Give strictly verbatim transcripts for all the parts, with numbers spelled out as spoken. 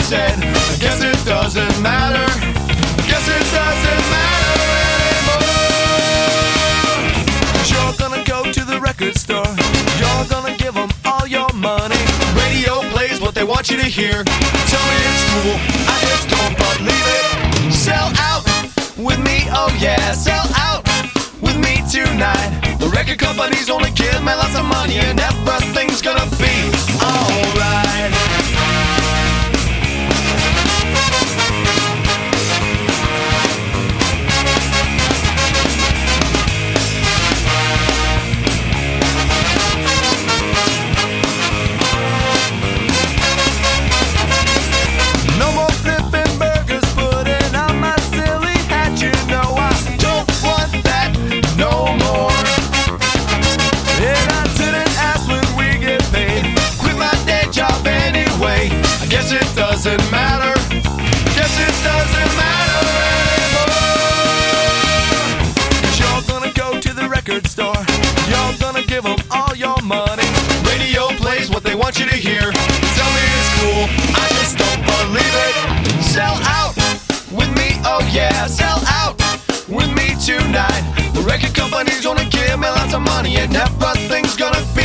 said, I guess it doesn't matter. I guess it doesn't matter anymore. Cause you're gonna go to the record store, you're gonna give them all your money. Radio plays what they want you to hear. Tell me it's cool, I just don't believe it. Sell out with me, oh yeah, sell out with me tonight. The record companies only give me lots of money, and everything's gonna be alright. No more flipping burgers, putting on my silly hat. You know I don't want that no more. And I didn't ask when we get paid. Quit my day job anyway. I guess it doesn't matter. Guess it doesn't matter anymore. Cause you're gonna go to the record store, you're gonna give them all your money. Radio plays what they want you to hear. Tell me it's cool, I just don't believe it. Sell out with me, oh yeah, sell out with me tonight. The record company's gonna give me lots of money, and everything's gonna be.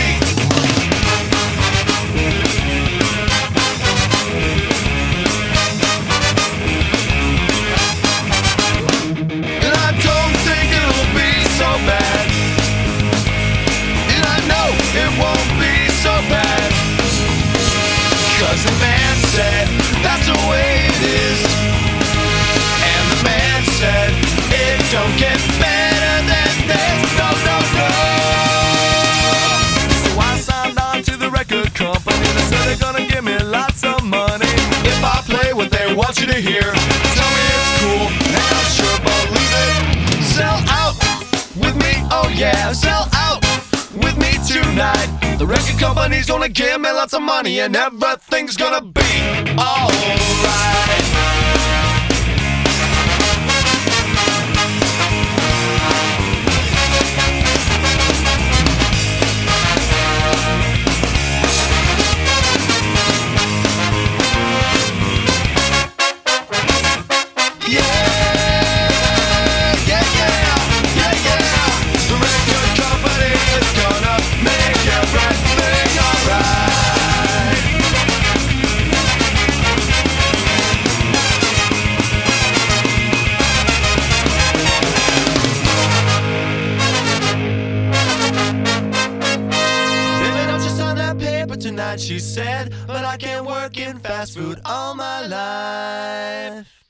And I don't think it'll be so bad, and I know it won't be so bad. Cause the man said that's the way it is, and the man said it don't get better than this. No, no, no. So I signed on to the record company. They said they're gonna give me lots of money if I play what they want you to hear. Tell me it's cool, and I sure believe it. Sell out with me, oh yeah, sell out with me tonight. The record company's gonna give me lots of money, and everything's gonna be alright. Tonight, she said, but I can't work in fast food all my life.